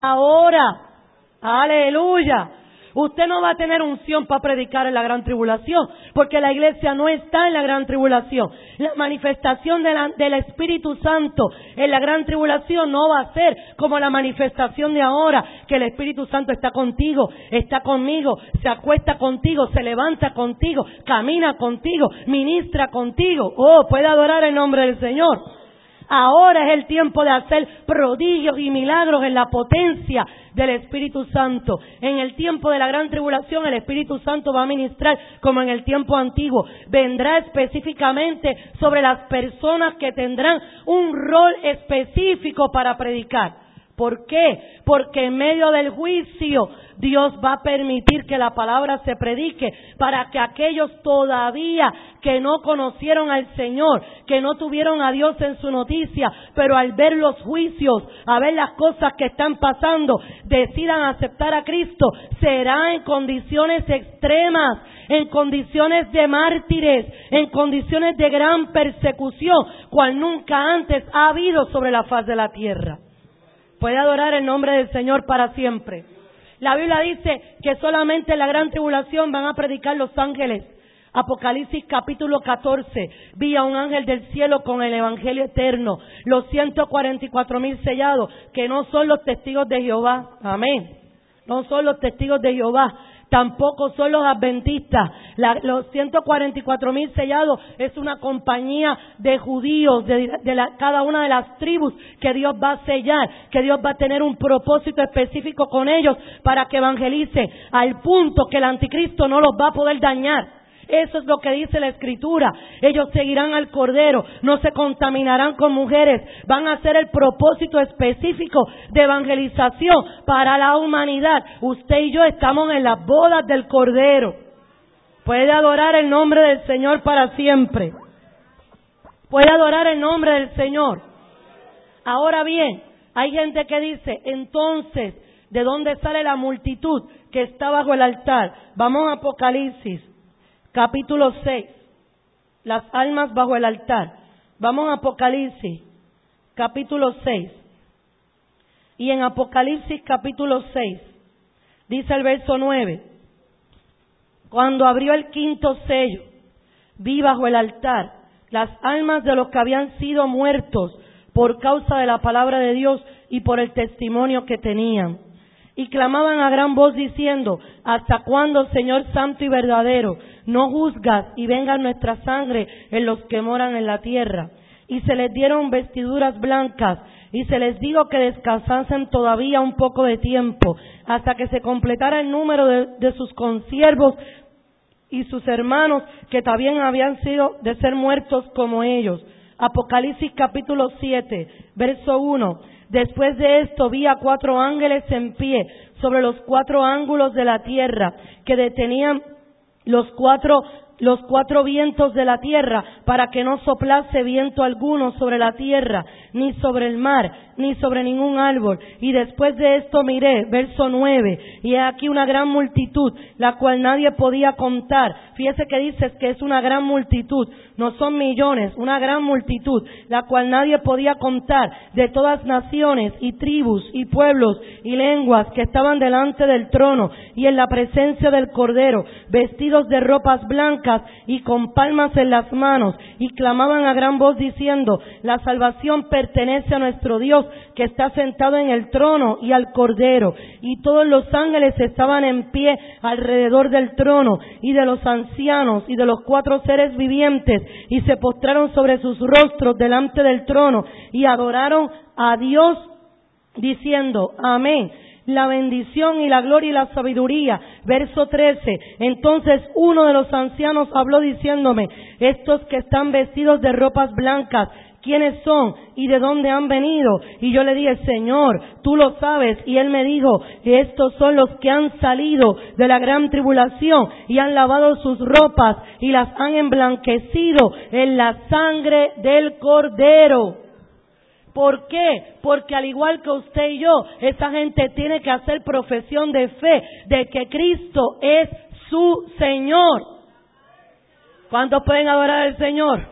ahora. Aleluya. Usted no va a tener unción para predicar en la gran tribulación, porque la iglesia no está en la gran tribulación. La manifestación del Espíritu Santo en la gran tribulación no va a ser como la manifestación de ahora, que el Espíritu Santo está contigo, está conmigo, se acuesta contigo, se levanta contigo, camina contigo, ministra contigo. Oh, puede adorar el nombre del Señor. Ahora es el tiempo de hacer prodigios y milagros en la potencia del Espíritu Santo. En el tiempo de la gran tribulación, el Espíritu Santo va a ministrar como en el tiempo antiguo. Vendrá específicamente sobre las personas que tendrán un rol específico para predicar. ¿Por qué? Porque en medio del juicio Dios va a permitir que la palabra se predique para que aquellos todavía que no conocieron al Señor, que no tuvieron a Dios en su noticia, pero al ver los juicios, a ver las cosas que están pasando, decidan aceptar a Cristo. Será en condiciones extremas, en condiciones de mártires, en condiciones de gran persecución, cual nunca antes ha habido sobre la faz de la tierra. Puede adorar el nombre del Señor para siempre. La Biblia dice que solamente en la gran tribulación van a predicar los ángeles. Apocalipsis capítulo 14, vi a un ángel del cielo con el evangelio eterno, los 144,000 sellados, que no son los testigos de Jehová. Amén. No son los testigos de Jehová. Tampoco son los adventistas. Los 144,000 sellados es una compañía de judíos cada una de las tribus que Dios va a sellar, que Dios va a tener un propósito específico con ellos para que evangelicen, al punto que el anticristo no los va a poder dañar. Eso es lo que dice la Escritura. Ellos seguirán al Cordero, no se contaminarán con mujeres, van a hacer el propósito específico de evangelización para la humanidad. Usted y yo estamos en las bodas del Cordero. Puede adorar el nombre del Señor para siempre. Puede adorar el nombre del Señor. Ahora bien, hay gente que dice, entonces, ¿de dónde sale la multitud que está bajo el altar? Vamos a Apocalipsis capítulo 6, las almas bajo el altar. Vamos a Apocalipsis, capítulo 6. Y en Apocalipsis, capítulo 6, dice el verso 9, cuando abrió el quinto sello, vi bajo el altar las almas de los que habían sido muertos por causa de la palabra de Dios y por el testimonio que tenían. Y clamaban a gran voz diciendo, ¿hasta cuándo, Señor santo y verdadero, no juzgas y venga nuestra sangre en los que moran en la tierra? Y se les dieron vestiduras blancas, y se les dijo que descansasen todavía un poco de tiempo, hasta que se completara el número de sus consiervos y sus hermanos, que también habían sido de ser muertos como ellos. Apocalipsis capítulo 7, verso 1. Después de esto vi a 4 ángeles en pie sobre los 4 ángulos de la tierra, que detenían los cuatro vientos de la tierra, para que no soplase viento alguno sobre la tierra, ni sobre el mar, ni sobre ningún árbol. Y después de esto miré, verso 9, y he aquí una gran multitud, la cual nadie podía contar. Fíjese que dices que es una gran multitud, no son millones, una gran multitud, la cual nadie podía contar, de todas naciones y tribus y pueblos y lenguas, que estaban delante del trono y en la presencia del Cordero, vestidos de ropas blancas y con palmas en las manos, y clamaban a gran voz diciendo, la salvación pertenece a nuestro Dios, que está sentado en el trono, y al Cordero. Y todos los ángeles estaban en pie alrededor del trono y de los ancianos y de los 4 seres vivientes, y se postraron sobre sus rostros delante del trono y adoraron a Dios diciendo, amén. La bendición y la gloria y la sabiduría. Verso 13. Entonces uno de los ancianos habló diciéndome, estos que están vestidos de ropas blancas, ¿quiénes son y de dónde han venido? Y yo le dije, Señor, tú lo sabes. Y él me dijo, estos son los que han salido de la gran tribulación y han lavado sus ropas y las han emblanquecido en la sangre del Cordero. ¿Por qué? Porque al igual que usted y yo, esa gente tiene que hacer profesión de fe de que Cristo es su Señor. ¿Cuántos pueden adorar al Señor?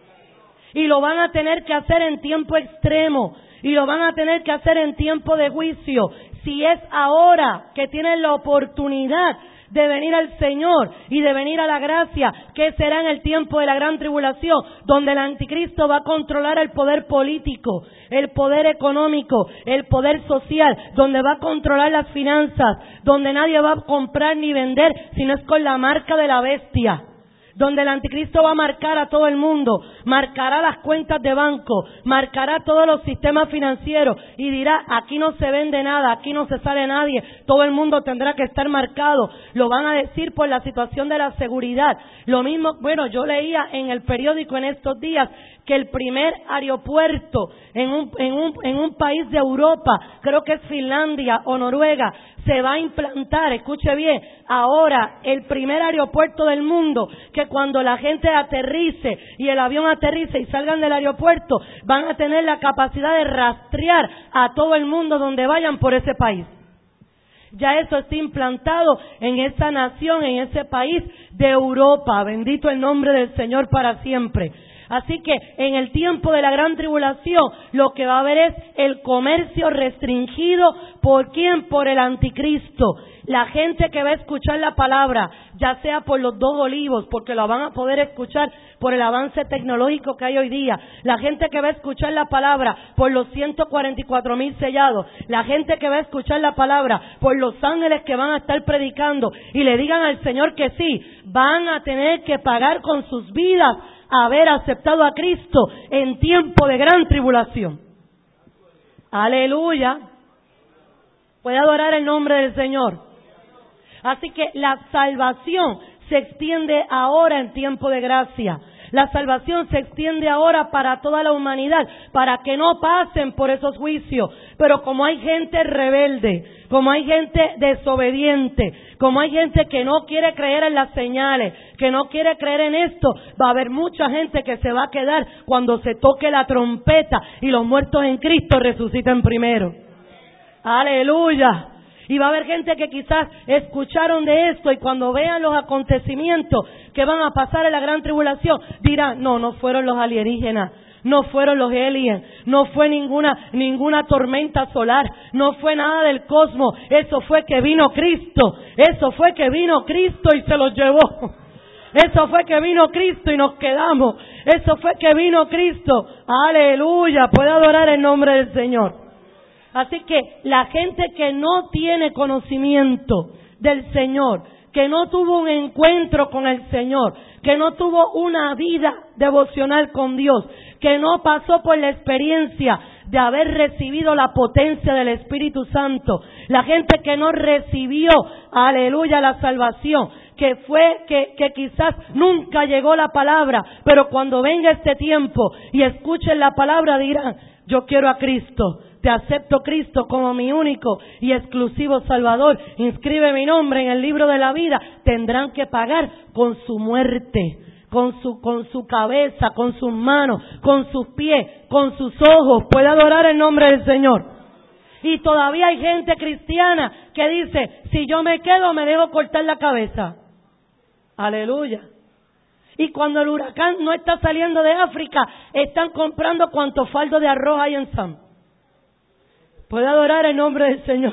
Y lo van a tener que hacer en tiempo extremo, y lo van a tener que hacer en tiempo de juicio. Si es ahora que tienen la oportunidad de venir al Señor y de venir a la gracia, que será en el tiempo de la gran tribulación, donde el anticristo va a controlar el poder político, el poder económico, el poder social, donde va a controlar las finanzas, donde nadie va a comprar ni vender, sino es con la marca de la bestia. Donde el anticristo va a marcar a todo el mundo, marcará las cuentas de banco, marcará todos los sistemas financieros y dirá, aquí no se vende nada, aquí no se sale nadie, todo el mundo tendrá que estar marcado. Lo van a decir por la situación de la seguridad. Lo mismo, bueno, yo leía en el periódico en estos días que el primer aeropuerto en un país de Europa, creo que es Finlandia o Noruega, se va a implantar, escuche bien, ahora el primer aeropuerto del mundo, que cuando la gente aterrice y el avión aterrice y salgan del aeropuerto, van a tener la capacidad de rastrear a todo el mundo donde vayan por ese país. Ya eso está implantado en esa nación, en ese país de Europa. Bendito el nombre del Señor para siempre. Así que en el tiempo de la gran tribulación lo que va a haber es el comercio restringido. ¿Por quién? Por el anticristo. La gente que va a escuchar la palabra, ya sea por los 2 olivos, porque la van a poder escuchar por el avance tecnológico que hay hoy día. La gente que va a escuchar la palabra por los 144,000 sellados. La gente que va a escuchar la palabra por los ángeles que van a estar predicando y le digan al Señor que sí, van a tener que pagar con sus vidas haber aceptado a Cristo en tiempo de gran tribulación. Aleluya. Puede adorar el nombre del Señor. Así que la salvación se extiende ahora en tiempo de gracia. La salvación se extiende ahora para toda la humanidad, para que no pasen por esos juicios. Pero como hay gente rebelde, como hay gente desobediente, como hay gente que no quiere creer en las señales, que no quiere creer en esto, va a haber mucha gente que se va a quedar cuando se toque la trompeta y los muertos en Cristo resuciten primero. Aleluya. Y va a haber gente que quizás escucharon de esto y cuando vean los acontecimientos que van a pasar en la gran tribulación, dirán, no fueron los alienígenas, no fueron los aliens, no fue ninguna tormenta solar, no fue nada del cosmos, eso fue que vino Cristo, eso fue que vino Cristo y se los llevó. Eso fue que vino Cristo y nos quedamos, eso fue que vino Cristo. Aleluya, puede adorar el nombre del Señor. Así que la gente que no tiene conocimiento del Señor, que no tuvo un encuentro con el Señor, que no tuvo una vida devocional con Dios, que no pasó por la experiencia de haber recibido la potencia del Espíritu Santo, la gente que no recibió, aleluya, la salvación, que quizás nunca llegó la palabra, pero cuando venga este tiempo y escuchen la palabra dirán, yo quiero a Cristo. Te acepto Cristo como mi único y exclusivo Salvador. Inscribe mi nombre en el libro de la vida. Tendrán que pagar con su muerte, con su cabeza, con sus manos, con sus pies, con sus ojos. Puede adorar el nombre del Señor. Y todavía hay gente cristiana que dice, si yo me quedo me dejo cortar la cabeza. Aleluya. Y cuando el huracán no está saliendo de África, están comprando cuantos faldos de arroz hay en Sam. Puede adorar el nombre del Señor.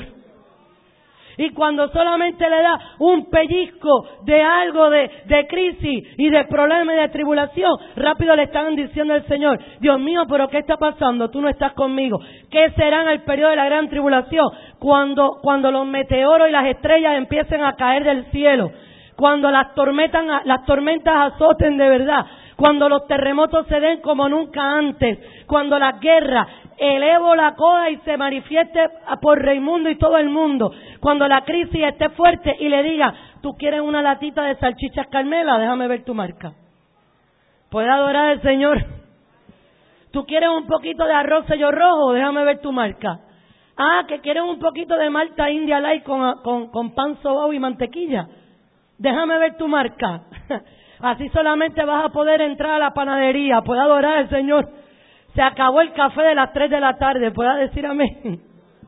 Y cuando solamente le da un pellizco de algo de crisis y de problema y de tribulación, rápido le están diciendo al Señor, Dios mío, pero ¿qué está pasando? Tú no estás conmigo. ¿Qué será en el periodo de la gran tribulación? Cuando los meteoros y las estrellas empiecen a caer del cielo. Cuando las tormentas azoten de verdad. Cuando los terremotos se den como nunca antes. Cuando las guerras elevo la cola y se manifieste por Raimundo y todo el mundo. Cuando la crisis esté fuerte y le diga, ¿tú quieres una latita de salchichas Carmela? Déjame ver tu marca. ¿Puede adorar al Señor? ¿Tú quieres un poquito de arroz sello rojo? Déjame ver tu marca. ¿Que quieres un poquito de malta India Light con pan sobao y mantequilla? Déjame ver tu marca. Así solamente vas a poder entrar a la panadería. ¿Puede adorar al Señor? Se acabó el café de las 3 de la tarde. ¿Puede decir amén?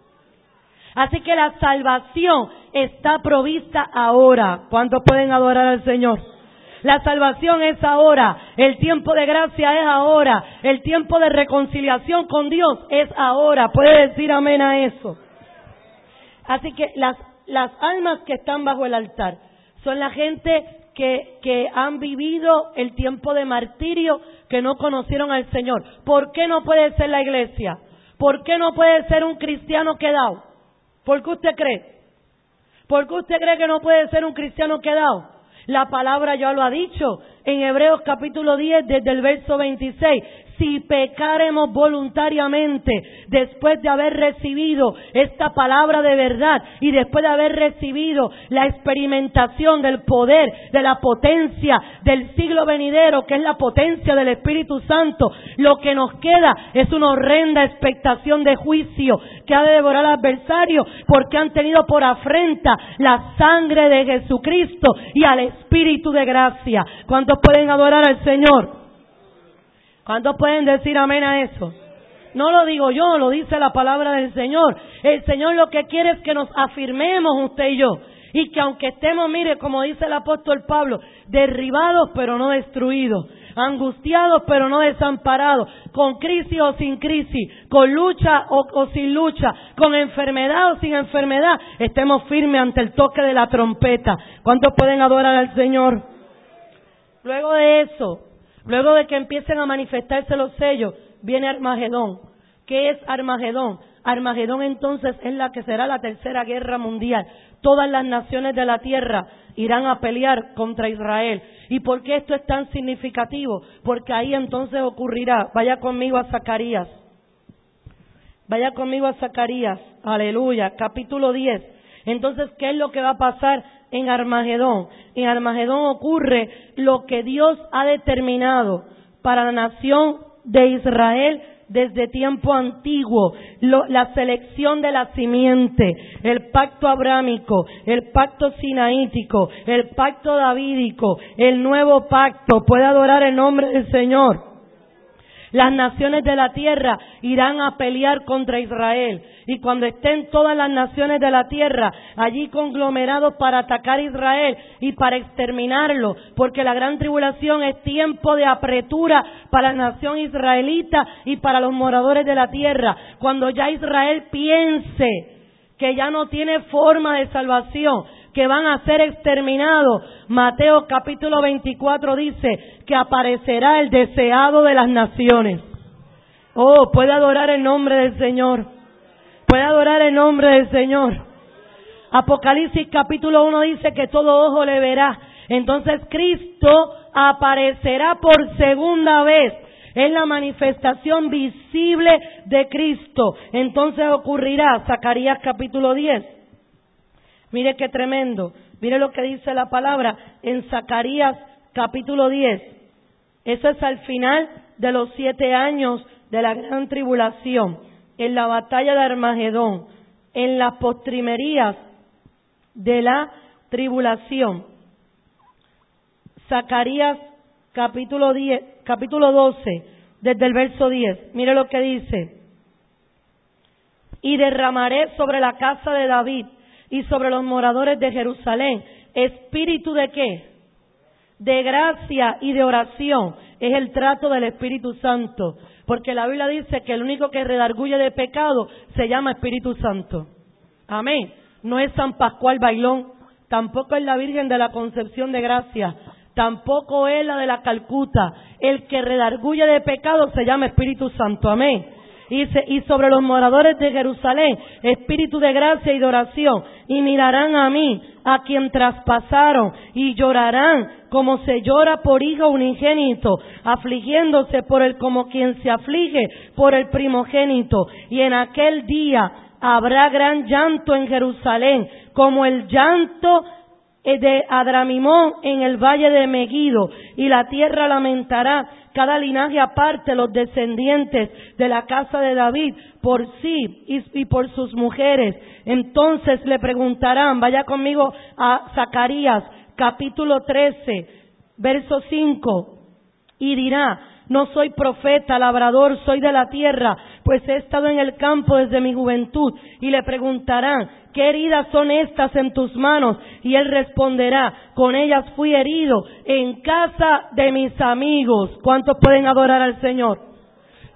Así que la salvación está provista ahora. ¿Cuántos pueden adorar al Señor? La salvación es ahora. El tiempo de gracia es ahora. El tiempo de reconciliación con Dios es ahora. ¿Puede decir amén a eso? Así que las almas que están bajo el altar son la gente que han vivido el tiempo de martirio, que no conocieron al Señor. ¿Por qué no puede ser la iglesia? ¿Por qué no puede ser un cristiano quedado? ¿Por qué usted cree? ¿Por qué usted cree que no puede ser un cristiano quedado? La palabra ya lo ha dicho en Hebreos capítulo 10 desde el verso 26. Si pecaremos voluntariamente después de haber recibido esta palabra de verdad y después de haber recibido la experimentación del poder, de la potencia del siglo venidero, que es la potencia del Espíritu Santo, lo que nos queda es una horrenda expectación de juicio que ha de devorar al adversario, porque han tenido por afrenta la sangre de Jesucristo y al Espíritu de gracia. ¿Cuántos pueden adorar al Señor? ¿Cuántos pueden decir amén a eso? No lo digo yo, lo dice la palabra del Señor. El Señor lo que quiere es que nos afirmemos usted y yo. Y que aunque estemos, mire, como dice el apóstol Pablo, derribados pero no destruidos, angustiados pero no desamparados, con crisis o sin crisis, con lucha o sin lucha, con enfermedad o sin enfermedad, estemos firmes ante el toque de la trompeta. ¿Cuántos pueden adorar al Señor? Luego de eso, luego de que empiecen a manifestarse los sellos, viene Armagedón. ¿Qué es Armagedón? Armagedón entonces es la que será la tercera guerra mundial. Todas las naciones de la tierra irán a pelear contra Israel. ¿Y por qué esto es tan significativo? Porque ahí entonces ocurrirá. Vaya conmigo a Zacarías. Vaya conmigo a Zacarías. Aleluya. Capítulo 10. Entonces, ¿qué es lo que va a pasar en Armagedón? En Armagedón ocurre lo que Dios ha determinado para la nación de Israel desde tiempo antiguo, la selección de la simiente, el pacto abrámico, el pacto sinaítico, el pacto davídico, el nuevo pacto. Puede adorar el nombre del Señor. Las naciones de la tierra irán a pelear contra Israel. Y cuando estén todas las naciones de la tierra allí conglomerados para atacar a Israel y para exterminarlo, porque la gran tribulación es tiempo de apretura para la nación israelita y para los moradores de la tierra. Cuando ya Israel piense que ya no tiene forma de salvación, que van a ser exterminados, Mateo capítulo 24 dice que aparecerá el deseado de las naciones. Oh, puede adorar el nombre del Señor. Puede adorar el nombre del Señor. Apocalipsis capítulo 1 dice que todo ojo le verá. Entonces Cristo aparecerá por segunda vez. Es la manifestación visible de Cristo. Entonces ocurrirá, Zacarías capítulo 10. Mire qué tremendo. Mire lo que dice la palabra en Zacarías capítulo 10. Eso es al final de los 7 años de la gran tribulación, en la batalla de Armagedón, en las postrimerías de la tribulación. Zacarías capítulo 10, capítulo 12, desde el verso 10. Mire lo que dice. Y derramaré sobre la casa de David y sobre los moradores de Jerusalén espíritu de ¿qué? De gracia y de oración. Es el trato del Espíritu Santo, porque la Biblia dice que el único que redarguye de pecado se llama Espíritu Santo. Amén. No es San Pascual Bailón, tampoco es la Virgen de la Concepción de Gracia, tampoco es la de la Calcuta. El que redarguye de pecado se llama Espíritu Santo. Amén. Y sobre los moradores de Jerusalén, espíritu de gracia y de oración, y mirarán a mí, a quien traspasaron, y llorarán como se llora por hijo unigénito, afligiéndose por él como quien se aflige por el primogénito. Y en aquel día habrá gran llanto en Jerusalén, como el llanto de Adramimón en el valle de Megido, y la tierra lamentará cada linaje aparte, los descendientes de la casa de David por sí y por sus mujeres. Entonces le preguntarán, vaya conmigo a Zacarías capítulo 13 verso 5, y dirá: no soy profeta, labrador soy de la tierra, pues he estado en el campo desde mi juventud. Y le preguntarán: ¿qué heridas son estas en tus manos? Y él responderá: con ellas fui herido en casa de mis amigos. ¿Cuántos pueden adorar al Señor?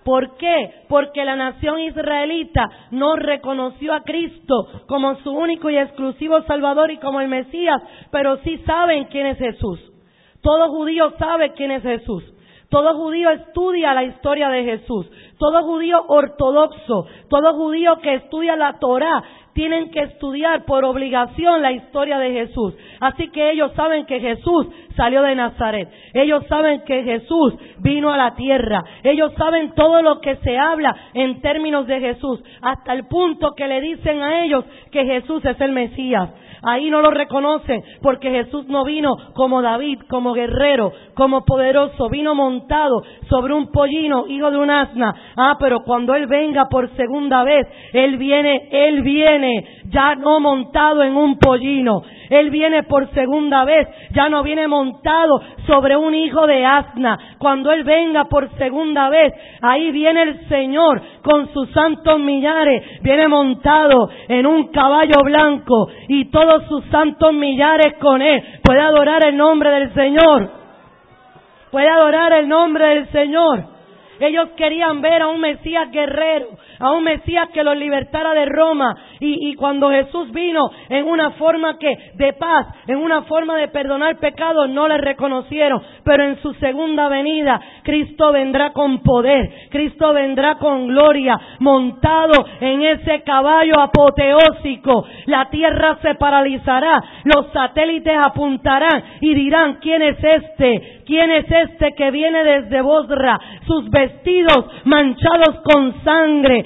¿Por qué? Porque la nación israelita no reconoció a Cristo como su único y exclusivo Salvador y como el Mesías, pero sí saben quién es Jesús. Todo judío sabe quién es Jesús. Todo judío estudia la historia de Jesús. Todo judío ortodoxo, todo judío que estudia la Torá, tienen que estudiar por obligación la historia de Jesús. Así que ellos saben que Jesús salió de Nazaret. Ellos saben que Jesús vino a la tierra. Ellos saben todo lo que se habla en términos de Jesús, hasta el punto que le dicen a ellos que Jesús es el Mesías. Ahí no lo reconocen porque Jesús no vino como David, como guerrero, como poderoso. Vino montado sobre un pollino, hijo de un asna. Pero cuando Él venga por segunda vez, Él viene ya no montado en un pollino. Él viene por segunda vez, ya no viene montado sobre un hijo de asna. Cuando Él venga por segunda vez, ahí viene el Señor con sus santos millares. Viene montado en un caballo blanco y todos sus santos millares con Él. Puede adorar el nombre del Señor. Puede adorar el nombre del Señor. Ellos querían ver a un Mesías guerrero, a un Mesías que los libertara de Roma. Y cuando Jesús vino en una forma de paz, en una forma de perdonar pecados, no le reconocieron. Pero en su segunda venida, Cristo vendrá con poder, Cristo vendrá con gloria, montado en ese caballo apoteósico. La tierra se paralizará, los satélites apuntarán y dirán: ¿quién es este? ¿Quién es este que viene desde Bosra? Sus vestidos manchados con sangre,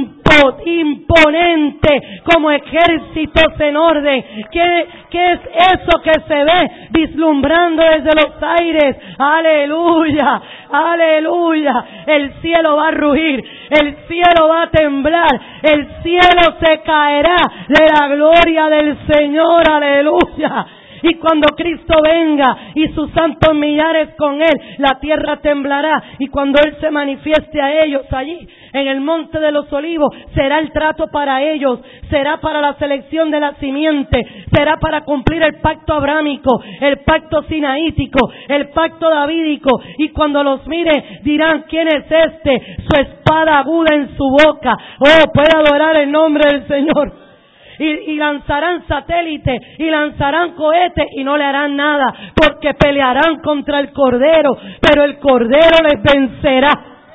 imponente, como ejércitos en orden. ¿Qué es eso que se ve vislumbrando desde los aires? ¡Aleluya! ¡Aleluya! El cielo va a rugir, el cielo va a temblar, el cielo se caerá de la gloria del Señor. ¡Aleluya! Y cuando Cristo venga y sus santos millares con Él, la tierra temblará. Y cuando Él se manifieste a ellos allí, en el monte de los olivos, será el trato para ellos, será para la selección de la simiente, será para cumplir el pacto abrámico, el pacto sinaítico, el pacto davídico. Y cuando los mire, dirán: ¿quién es este? Su espada aguda en su boca. Puede adorar el nombre del Señor. Y lanzarán satélites y lanzarán cohetes y no le harán nada, porque pelearán contra el Cordero, pero el Cordero les vencerá.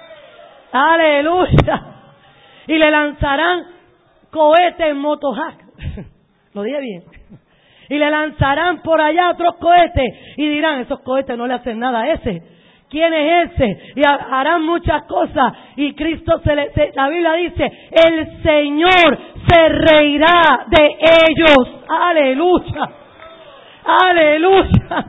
¡Aleluya! Y le lanzarán cohetes motohack. Lo dije bien. Y le lanzarán por allá otros cohetes y dirán: esos cohetes no le hacen nada a ese. ¿Quién es ese? Y harán muchas cosas. Y Cristo la Biblia dice: el Señor se reirá de ellos. ¡Aleluya! ¡Aleluya!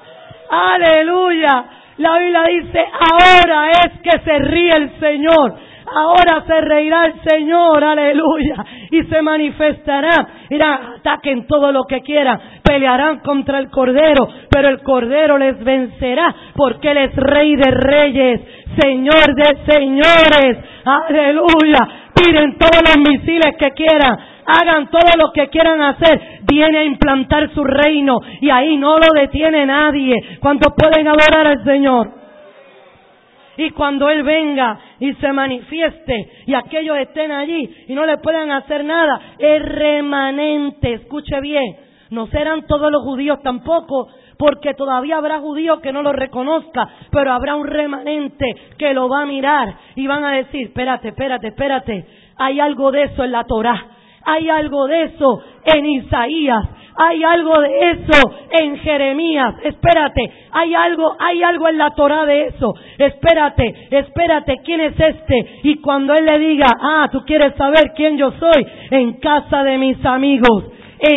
¡Aleluya! La Biblia dice: ahora es que se ríe el Señor. Ahora se reirá el Señor, aleluya, y se manifestará. Mira, ataquen todo lo que quieran, pelearán contra el Cordero, pero el Cordero les vencerá, porque Él es Rey de reyes, Señor de señores, aleluya. Tiren todos los misiles que quieran, hagan todo lo que quieran hacer, viene a implantar su reino y ahí no lo detiene nadie. ¿Cuántos pueden adorar al Señor? Y cuando Él venga y se manifieste y aquellos estén allí y no le puedan hacer nada, el remanente, escuche bien, no serán todos los judíos tampoco, porque todavía habrá judíos que no lo reconozca, pero habrá un remanente que lo va a mirar y van a decir: espérate, hay algo de eso en la Torá, hay algo de eso en Isaías, hay algo de eso en Jeremías. Espérate, hay algo en la Torá de eso. Espérate, ¿quién es este? Y cuando Él le diga: tú quieres saber quién yo soy, en casa de mis amigos,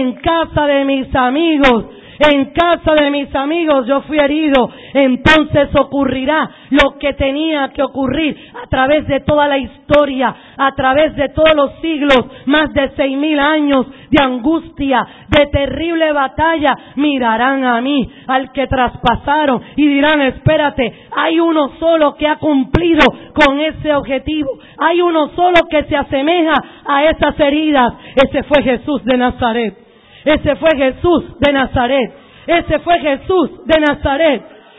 yo fui herido. Entonces ocurrirá lo que tenía que ocurrir a través de toda la historia, a través de todos los siglos, más de 6,000 años de angustia, de terrible batalla. Mirarán a mí, al que traspasaron, y dirán: espérate, hay uno solo que ha cumplido con ese objetivo, hay uno solo que se asemeja a esas heridas. Ese fue Jesús de Nazaret. Ese fue Jesús de Nazaret.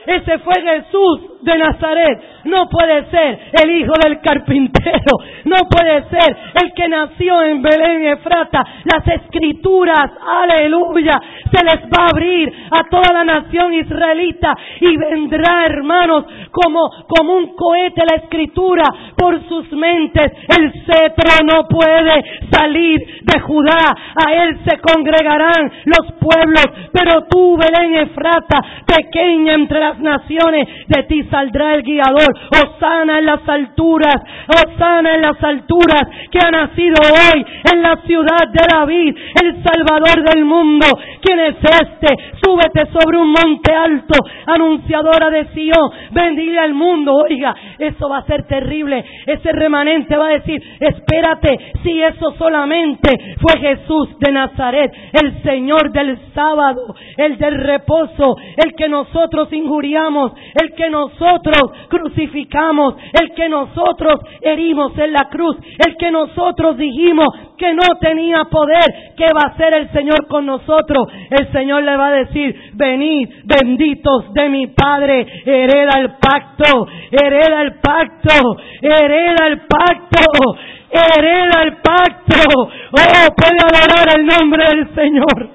Ese fue Jesús de Nazaret. No puede ser el hijo del carpintero. No puede ser el que nació en Belén, Efrata. Las escrituras, aleluya, se les va a abrir a toda la nación israelita y vendrá, hermanos, como un cohete la escritura por sus mentes. El cetro no puede salir de Judá. A él se congregarán los pueblos, pero tú, Belén Efrata, pequeña entre las naciones, de ti saldrá el guiador. Hosana en las alturas, hosana en las alturas, que ha nacido hoy en la ciudad de David, el Salvador del mundo. ¿Quién es este? Súbete sobre un monte alto, anunciadora de Sion, bendiga al mundo. Oiga, eso va a ser terrible. Ese remanente va a decir, espérate, si eso solamente fue Jesús de Nazaret, el Señor del sábado, el del reposo, el que nosotros injuriamos, el que nosotros crucificamos, el que nosotros herimos en la cruz, el que nosotros dijimos que no tenía poder. ¿Qué va a hacer el Señor con nosotros? El Señor le va a decir, venid, benditos de mi Padre, hereda el pacto, hereda el pacto, hereda el pacto, hereda el pacto. Oh, puede adorar el nombre del Señor.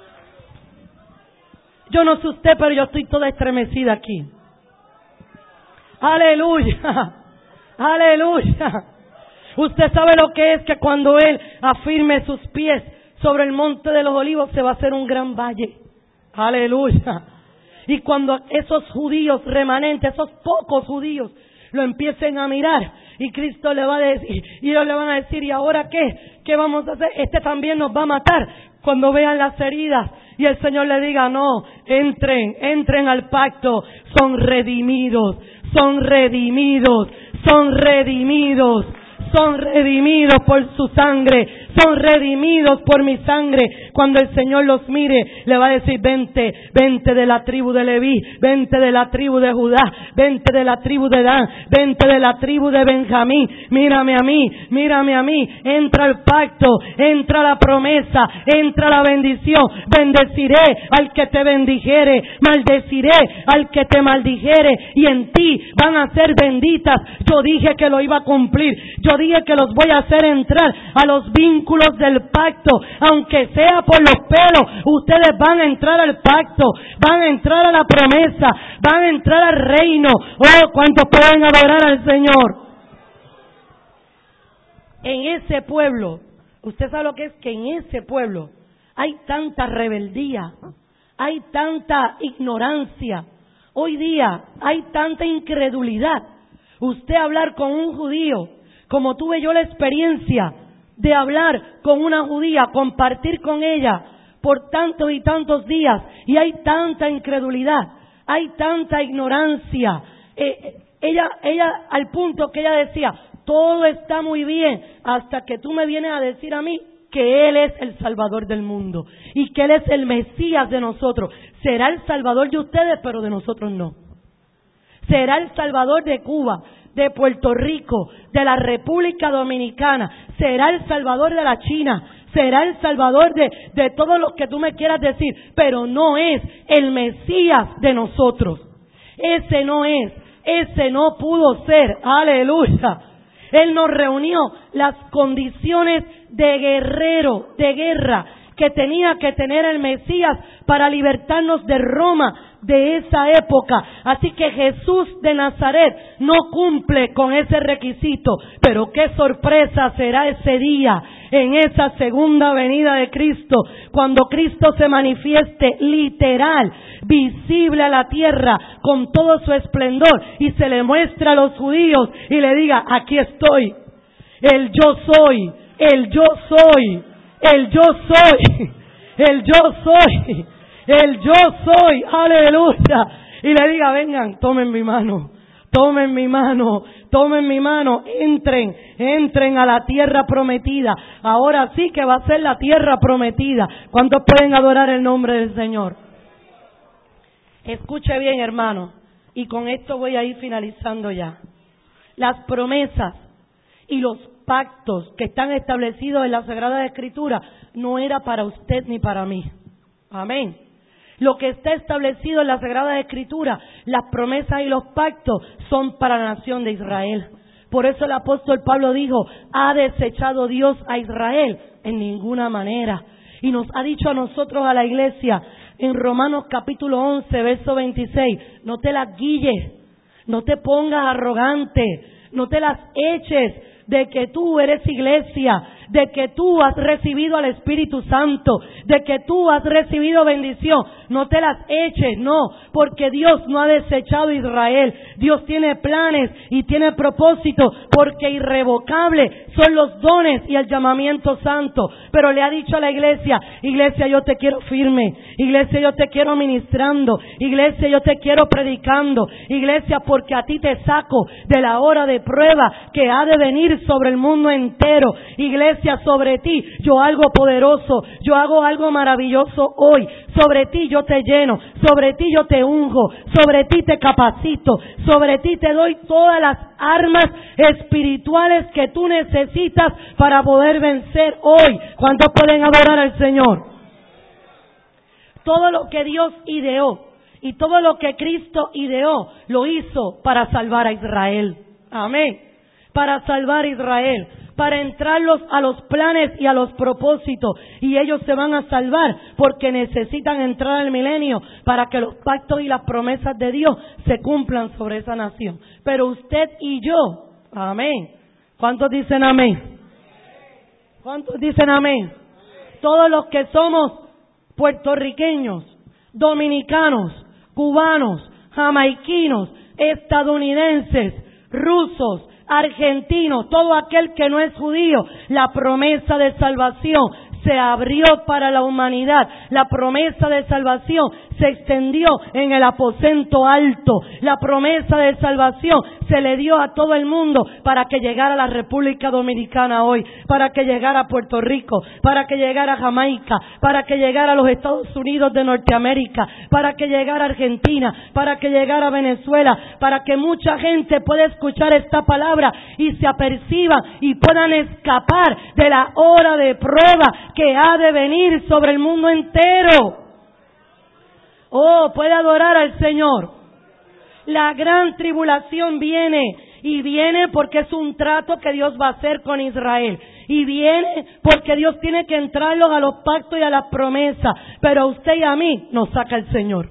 Yo no sé usted, pero yo estoy toda estremecida aquí. Aleluya, aleluya. Usted sabe lo que es que cuando Él afirme sus pies sobre el monte de los olivos se va a hacer un gran valle. Aleluya. Y cuando esos judíos remanentes, esos pocos judíos, lo empiecen a mirar, y Cristo le va a decir, y ellos le van a decir, ¿y ahora qué? ¿Qué vamos a hacer? Este también nos va a matar. Cuando vean las heridas y el Señor le diga, no, entren al pacto, son redimidos, son redimidos, son redimidos. Son redimidos por su sangre, son redimidos por mi sangre. Cuando el Señor los mire, le va a decir, vente de la tribu de Leví, vente de la tribu de Judá, vente de la tribu de Dan, vente de la tribu de Benjamín, mírame a mí, entra al pacto, entra la promesa, entra la bendición. Bendeciré al que te bendijere, maldeciré al que te maldijere, y en ti van a ser benditas. Yo dije que lo iba a cumplir. Yo dije que los voy a hacer entrar a los vínculos del pacto, aunque sea por los pelos. Ustedes van a entrar al pacto, van a entrar a la promesa, van a entrar al reino. Oh, ¿cuántos pueden adorar al Señor? En ese pueblo, usted sabe lo que es que en ese pueblo hay tanta rebeldía, hay tanta ignorancia, hoy día hay tanta incredulidad. Usted hablar con un judío, como tuve yo la experiencia de hablar con una judía, compartir con ella por tantos y tantos días, y hay tanta incredulidad, hay tanta ignorancia. Ella al punto que ella decía, todo está muy bien, hasta que tú me vienes a decir a mí que Él es el Salvador del mundo y que Él es el Mesías de nosotros. Será el Salvador de ustedes, pero de nosotros no. Será el Salvador de Cuba, de Puerto Rico, de la República Dominicana, será el Salvador de la China, será el Salvador de todos los que tú me quieras decir, pero no es el Mesías de nosotros. Ese no es, ese no pudo ser. Aleluya. Él nos reunió las condiciones de guerrero, de guerra, que tenía que tener el Mesías para libertarnos de Roma de esa época. Así que Jesús de Nazaret no cumple con ese requisito, pero qué sorpresa será ese día, en esa segunda venida de Cristo, cuando Cristo se manifieste literal, visible a la tierra con todo su esplendor, y se le muestra a los judíos y le diga, aquí estoy, el yo soy, el yo soy, el yo soy, el yo soy, el yo soy, aleluya. Y le diga, vengan, tomen mi mano, tomen mi mano, tomen mi mano, entren a la tierra prometida. Ahora sí que va a ser la tierra prometida. ¿Cuántos pueden adorar el nombre del Señor? Escuche bien, hermano, y con esto voy a ir finalizando ya. Las promesas y los pactos que están establecidos en la Sagrada Escritura no era para usted ni para mí. Amén. Lo que está establecido en la Sagrada Escritura, las promesas y los pactos son para la nación de Israel. Por eso el apóstol Pablo dijo, ¿ha desechado Dios a Israel? En ninguna manera. Y nos ha dicho a nosotros, a la iglesia, en Romanos capítulo 11, verso 26, no te las guilles, no te pongas arrogante, no te las eches de que tú eres iglesia, de que tú has recibido al Espíritu Santo, de que tú has recibido bendición. No te las eches, no, porque Dios no ha desechado a Israel. Dios tiene planes y tiene propósitos, porque irrevocables son los dones y el llamamiento santo. Pero le ha dicho a la iglesia, iglesia, yo te quiero firme, iglesia, yo te quiero ministrando, iglesia, yo te quiero predicando, iglesia, porque a ti te saco de la hora de prueba que ha de venir sobre el mundo entero. Iglesia, sobre ti yo algo poderoso, yo hago algo maravilloso hoy. Sobre ti yo te lleno, sobre ti yo te unjo, sobre ti te capacito, sobre ti te doy todas las armas espirituales que tú necesitas para poder vencer hoy. ¿Cuántos pueden adorar al Señor? Todo lo que Dios ideó y todo lo que Cristo ideó lo hizo para salvar a Israel. Amén. Para salvar a Israel, para entrarlos a los planes y a los propósitos, y ellos se van a salvar porque necesitan entrar al milenio para que los pactos y las promesas de Dios se cumplan sobre esa nación. Pero usted y yo, amén. ¿Cuántos dicen amén? ¿Cuántos dicen amén? Todos los que somos puertorriqueños, dominicanos, cubanos, jamaiquinos, estadounidenses, rusos, argentinos, todo aquel que no es judío, la promesa de salvación se abrió para la humanidad. La promesa de salvación se extendió en el aposento alto. La promesa de salvación se le dio a todo el mundo para que llegara a la República Dominicana hoy, para que llegara a Puerto Rico, para que llegara a Jamaica, para que llegara a los Estados Unidos de Norteamérica, para que llegara a Argentina, para que llegara a Venezuela, para que mucha gente pueda escuchar esta palabra y se aperciban y puedan escapar de la hora de prueba que ha de venir sobre el mundo entero. Oh, puede adorar al Señor. La gran tribulación viene, y viene porque es un trato que Dios va a hacer con Israel, y viene porque Dios tiene que entrarlos a los pactos y a las promesas, pero a usted y a mí nos saca el Señor.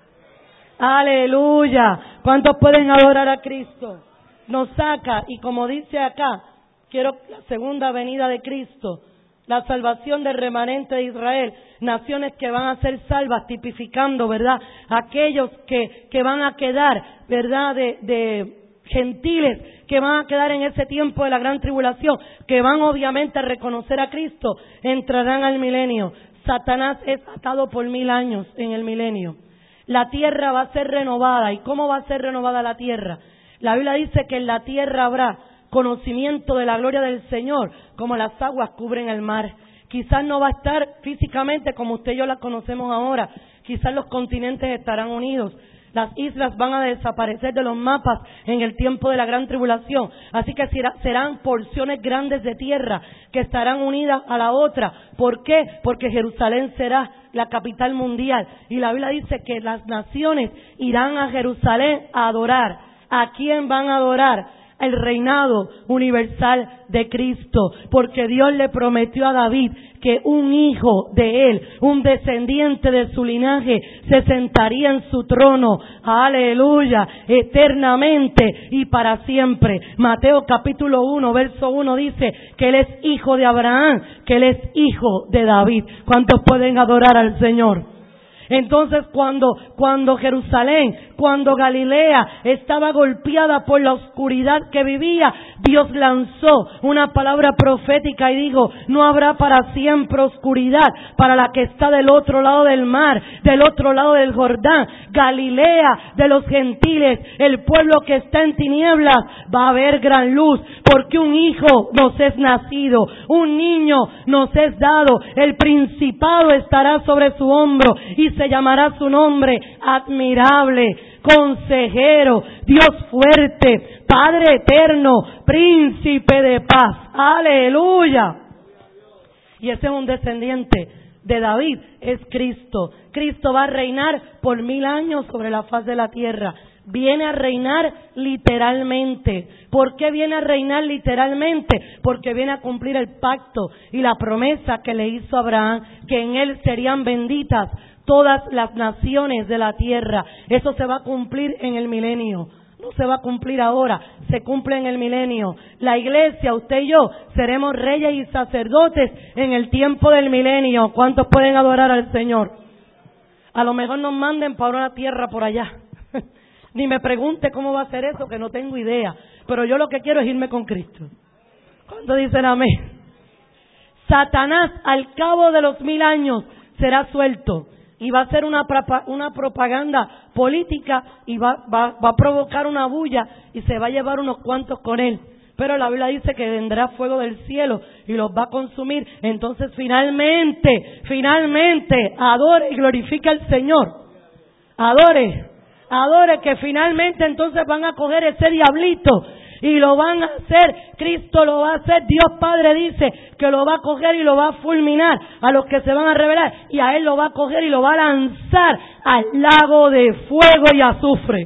Aleluya. ¿Cuántos pueden adorar a Cristo? Nos saca, y como dice acá, quiero la segunda venida de Cristo, la salvación del remanente de Israel, naciones que van a ser salvas, tipificando, ¿verdad?, aquellos que van a quedar, ¿verdad?, de gentiles, que van a quedar en ese tiempo de la gran tribulación, que van obviamente a reconocer a Cristo, entrarán al milenio. Satanás es atado por 1000 años en el milenio. La tierra va a ser renovada. ¿Y cómo va a ser renovada la tierra? La Biblia dice que en la tierra habrá conocimiento de la gloria del Señor, como las aguas cubren el mar. Quizás no va a estar físicamente como usted y yo la conocemos ahora. Quizás los continentes estarán unidos. Las islas van a desaparecer de los mapas en el tiempo de la gran tribulación. Así que serán porciones grandes de tierra que estarán unidas a la otra. ¿Por qué? Porque Jerusalén será la capital mundial. Y la Biblia dice que las naciones irán a Jerusalén a adorar. ¿A quién van a adorar? El reinado universal de Cristo, porque Dios le prometió a David que un hijo de él, un descendiente de su linaje, se sentaría en su trono, aleluya, eternamente y para siempre. Mateo capítulo 1, verso 1 dice que él es hijo de Abraham, que él es hijo de David. ¿Cuántos pueden adorar al Señor? Entonces cuando Jerusalén, cuando Galilea estaba golpeada por la oscuridad que vivía, Dios lanzó una palabra profética y dijo: no habrá para siempre oscuridad para la que está del otro lado del mar, del otro lado del Jordán. Galilea de los gentiles, el pueblo que está en tinieblas, va a haber gran luz, porque un hijo nos es nacido, un niño nos es dado, el principado estará sobre su hombro y se llamará su nombre Admirable, Consejero, Dios fuerte, Padre eterno, Príncipe de paz. Aleluya. Y ese es un descendiente de David es Cristo. Cristo va a reinar por 1000 años sobre la faz de la tierra. Viene a reinar literalmente. ¿Por qué viene a reinar literalmente? Porque viene a cumplir el pacto y la promesa que le hizo Abraham, que en él serían benditas todas las naciones de la tierra. Eso se va a cumplir en el milenio. No se va a cumplir ahora, se cumple en el milenio. La iglesia, usted y yo, seremos reyes y sacerdotes en el tiempo del milenio. ¿Cuántos pueden adorar al Señor? A lo mejor nos manden para una tierra por allá. Ni me pregunte cómo va a ser eso, que no tengo idea. Pero yo lo que quiero es irme con Cristo. ¿Cuántos dicen amén? Satanás, al cabo de los 1000 años, será suelto. Y va a hacer una propaganda política y va a provocar una bulla y se va a llevar unos cuantos con él. Pero la Biblia dice que vendrá fuego del cielo y los va a consumir. Entonces finalmente, adore y glorifique al Señor. Adore que finalmente entonces van a coger ese diablito y lo van a hacer. Cristo lo va a hacer. Dios Padre dice que lo va a coger y lo va a fulminar a los que se van a rebelar, y a él lo va a coger y lo va a lanzar al lago de fuego y azufre.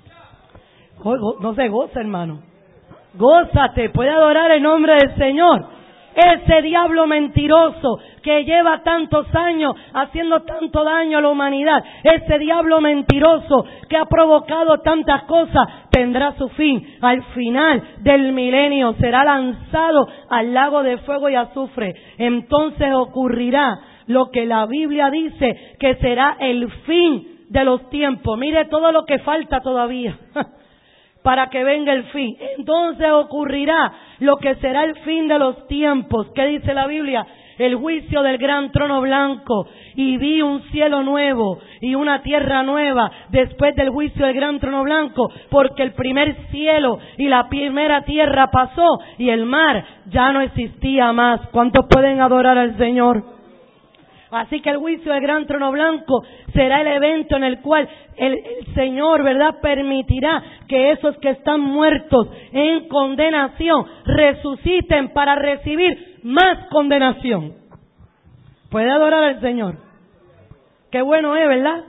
No se goza, hermano. Gózate, puede adorar el nombre del Señor. Ese diablo mentiroso que lleva tantos años haciendo tanto daño a la humanidad, ese diablo mentiroso que ha provocado tantas cosas, tendrá su fin. Al final del milenio será lanzado al lago de fuego y azufre. Entonces ocurrirá lo que la Biblia dice que será el fin de los tiempos. Mire todo lo que falta todavía para que venga el fin. Entonces ocurrirá lo que será el fin de los tiempos. ¿Qué dice la Biblia? El juicio del gran trono blanco. Y vi un cielo nuevo y una tierra nueva después del juicio del gran trono blanco, porque el primer cielo y la primera tierra pasó y el mar ya no existía más. ¿Cuántos pueden adorar al Señor? Así que el juicio del gran trono blanco será el evento en el cual el Señor, ¿verdad?, permitirá que esos que están muertos en condenación resuciten para recibir más condenación. ¿Puede adorar al Señor? Qué bueno es, ¿verdad?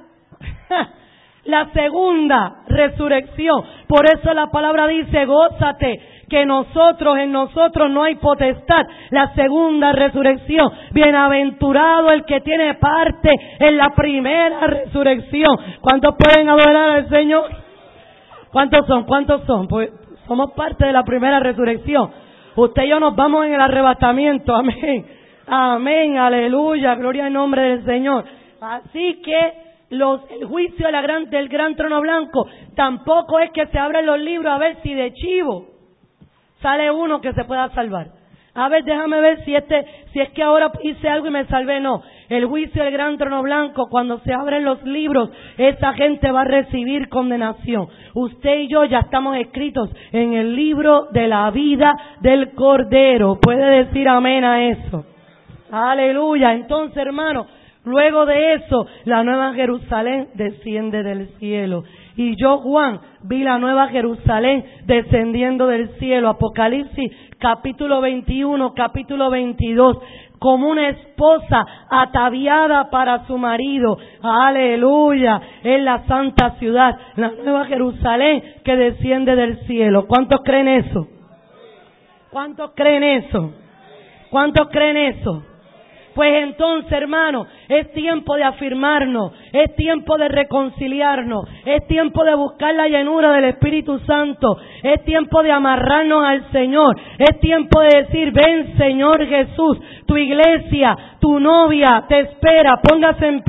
La segunda resurrección. Por eso la palabra dice, gózate, que en nosotros no hay potestad. La segunda resurrección. Bienaventurado el que tiene parte en la primera resurrección. ¿Cuántos pueden adorar al Señor? ¿Cuántos son? Pues somos parte de la primera resurrección. Usted y yo nos vamos en el arrebatamiento. Amén. Amén. Aleluya. Gloria al nombre del Señor. Así que el juicio del gran trono blanco tampoco es que se abren los libros a ver si de chivo sale uno que se pueda salvar. A ver, déjame ver si es que ahora hice algo y me salvé. No, el juicio del gran trono blanco, cuando se abren los libros, esa gente va a recibir condenación. Usted y yo ya estamos escritos en el libro de la vida del Cordero. ¿Puede decir amén a eso? Aleluya. Entonces, hermano, luego de eso, la nueva Jerusalén desciende del cielo. Y yo, Juan, vi la nueva Jerusalén descendiendo del cielo. Apocalipsis, capítulo 21, capítulo 22. Como una esposa ataviada para su marido. Aleluya. Es la santa ciudad, la nueva Jerusalén que desciende del cielo. ¿Cuántos creen eso? ¿Cuántos creen eso? ¿Cuántos creen eso? Pues entonces, hermano, es tiempo de afirmarnos, es tiempo de reconciliarnos, es tiempo de buscar la llenura del Espíritu Santo, es tiempo de amarrarnos al Señor, es tiempo de decir, ven Señor Jesús, tu iglesia, tu novia te espera. Póngase en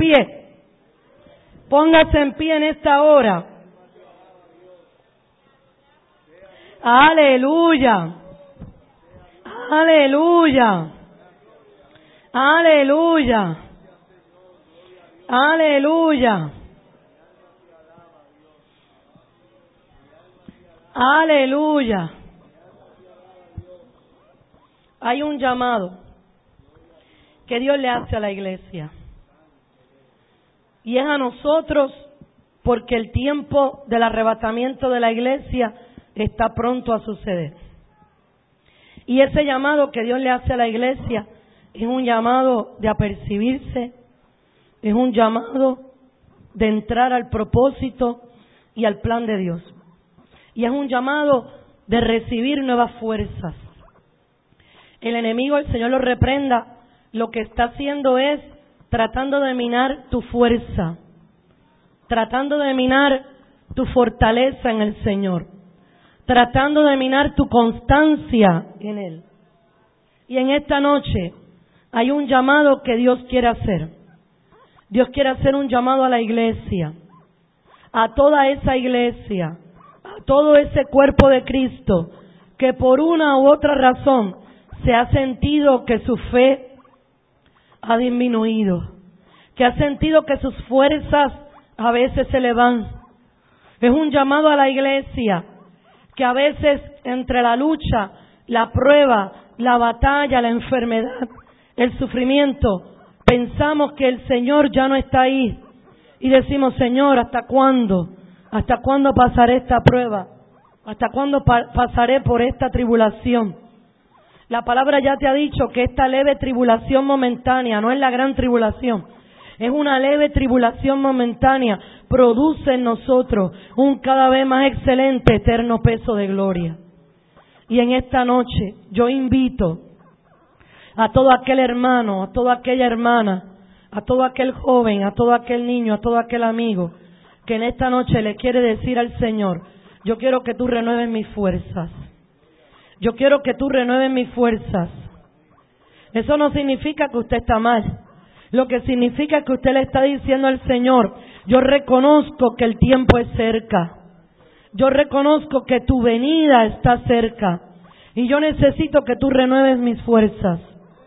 pie en esta hora. Aleluya, aleluya. Aleluya. Aleluya. Aleluya. Hay un llamado que Dios le hace a la iglesia. Y es a nosotros, porque el tiempo del arrebatamiento de la iglesia está pronto a suceder. Y ese llamado que Dios le hace a la iglesia es un llamado de apercibirse, es un llamado de entrar al propósito y al plan de Dios. Y es un llamado de recibir nuevas fuerzas. El enemigo, el Señor lo reprenda, lo que está haciendo es tratando de minar tu fuerza, tratando de minar tu fortaleza en el Señor, tratando de minar tu constancia en Él. Y en esta noche hay un llamado que Dios quiere hacer. Dios quiere hacer un llamado a la iglesia, a toda esa iglesia, a todo ese cuerpo de Cristo que por una u otra razón se ha sentido que su fe ha disminuido, que ha sentido que sus fuerzas a veces se le van. Es un llamado a la iglesia que a veces entre la lucha, la prueba, la batalla, la enfermedad, el sufrimiento, pensamos que el Señor ya no está ahí y decimos: Señor, ¿hasta cuándo? ¿Hasta cuándo pasaré esta prueba? ¿Hasta cuándo pasaré por esta tribulación? La palabra ya te ha dicho que esta leve tribulación momentánea no es la gran tribulación. Es una leve tribulación momentánea, produce en nosotros un cada vez más excelente, eterno peso de gloria. Y en esta noche yo invito a todo aquel hermano, a toda aquella hermana, a todo aquel joven, a todo aquel niño, a todo aquel amigo, que en esta noche le quiere decir al Señor: yo quiero que tú renueves mis fuerzas. Yo quiero que tú renueves mis fuerzas. Eso no significa que usted está mal. Lo que significa es que usted le está diciendo al Señor: yo reconozco que el tiempo es cerca. Yo reconozco que tu venida está cerca. Y yo necesito que tú renueves mis fuerzas.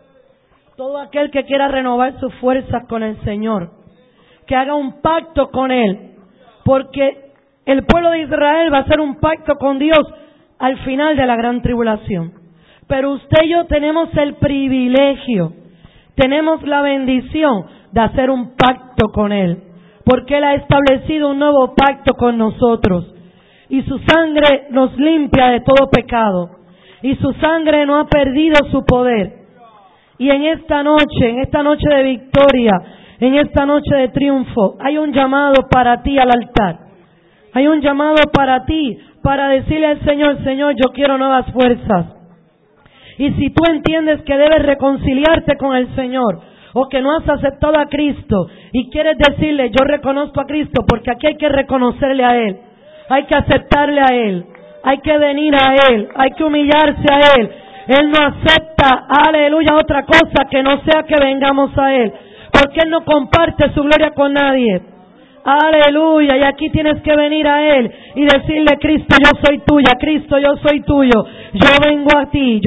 Todo aquel que quiera renovar sus fuerzas con el Señor, que haga un pacto con Él. Porque el pueblo de Israel va a hacer un pacto con Dios al final de la gran tribulación. Pero usted y yo tenemos el privilegio, tenemos la bendición de hacer un pacto con Él, porque Él ha establecido un nuevo pacto con nosotros, y su sangre nos limpia de todo pecado, y su sangre no ha perdido su poder. Y en esta noche de victoria, en esta noche de triunfo, hay un llamado para ti al altar. Hay un llamado para ti, para decirle al Señor: Señor, yo quiero nuevas fuerzas. Y si tú entiendes que debes reconciliarte con el Señor, o que no has aceptado a Cristo, y quieres decirle: yo reconozco a Cristo, porque aquí hay que reconocerle a Él, hay que aceptarle a Él, hay que venir a Él, hay que humillarse a Él. Él no acepta, aleluya, otra cosa que no sea que vengamos a Él, porque Él no comparte su gloria con nadie. Aleluya, y aquí tienes que venir a Él y decirle: Cristo, yo soy tuya, Cristo, yo soy tuyo, yo vengo a ti